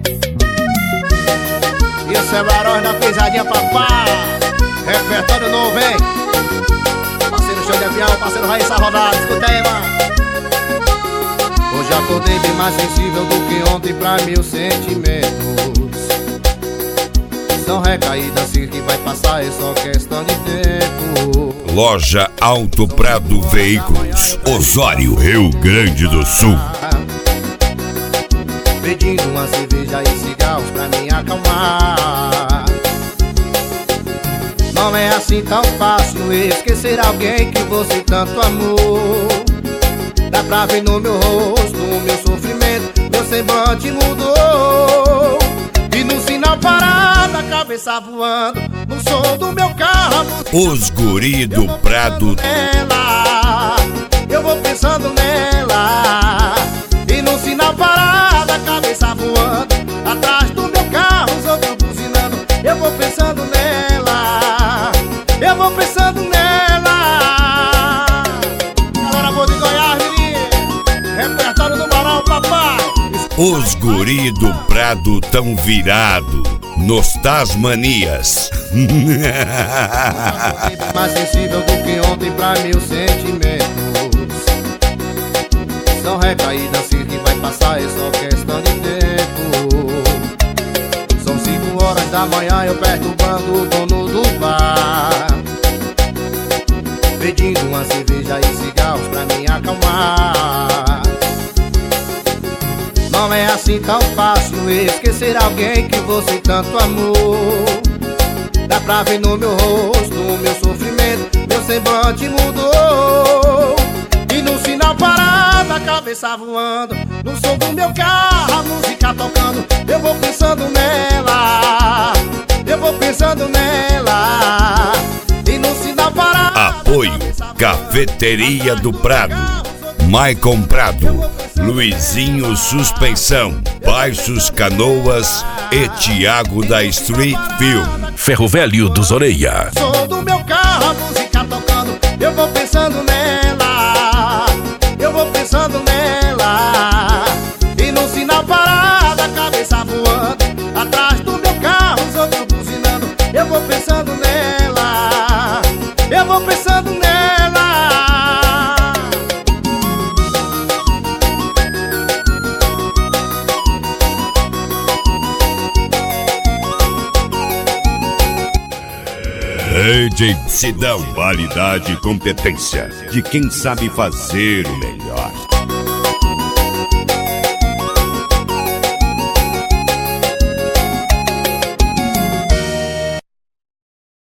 Isso é Barões da Pisadinha, papá. Repertório novo, hein? Parceiro Show de Avião, parceiro Raíssa Rodada, escuta aí, mano. Hoje acordei bem mais sensível do que ontem pra meus sentimentos. São recaídas assim que vai passar, é só questão de tempo. Loja Auto Prado Veículos, Osório, Rio Grande do Sul. Pedindo uma cerveja e cigarros pra me acalmar. Não é assim tão fácil esquecer alguém que você tanto amou. Dá pra ver no meu rosto o meu sofrimento, meu semblante mudou. E no sinal parado, a cabeça voando, no som do meu carro. Os guri do Prado. Eu vou pensando nela. E no sinal parado, a cabeça voando, atrás do meu carro, os outros buzinando. Eu vou pensando nela. Eu vou pensando nela. Galera boa de Goiás, menino. Repertório do Barão, papai. Os guri do Prado tão virado nos Tasmanias. Mais sensível do que ontem pra meus sentimentos. São recaídas assim que vai passar, é só questão de tempo. São 5 horas da manhã, eu perturbando o dono do bar, pedindo uma cerveja e cigarros pra me acalmar. Não é assim tão fácil esquecer alguém que você tanto amou. Dá pra ver no meu rosto o meu sofrimento, meu semblante mudou. E no sinal parado, a cabeça voando, no som do meu carro, a música tocando. Eu vou pensando nela, eu vou pensando nela. E no sinal parado, apoio Cafeteria do Prado, Maicon Prado, Luizinho Suspensão, Baixos Canoas e Tiago da Street Film. Ferro Velho dos Orelha. Som do meu carro, a música tocando. Eu vou pensando nela, eu vou pensando nela. E no sinal parado, a cabeça voando, atrás do meu carro, os outros buzinando. Eu vou pensando nela, eu vou pensando nela. Rede Sidão, qualidade e competência de quem sabe fazer o melhor.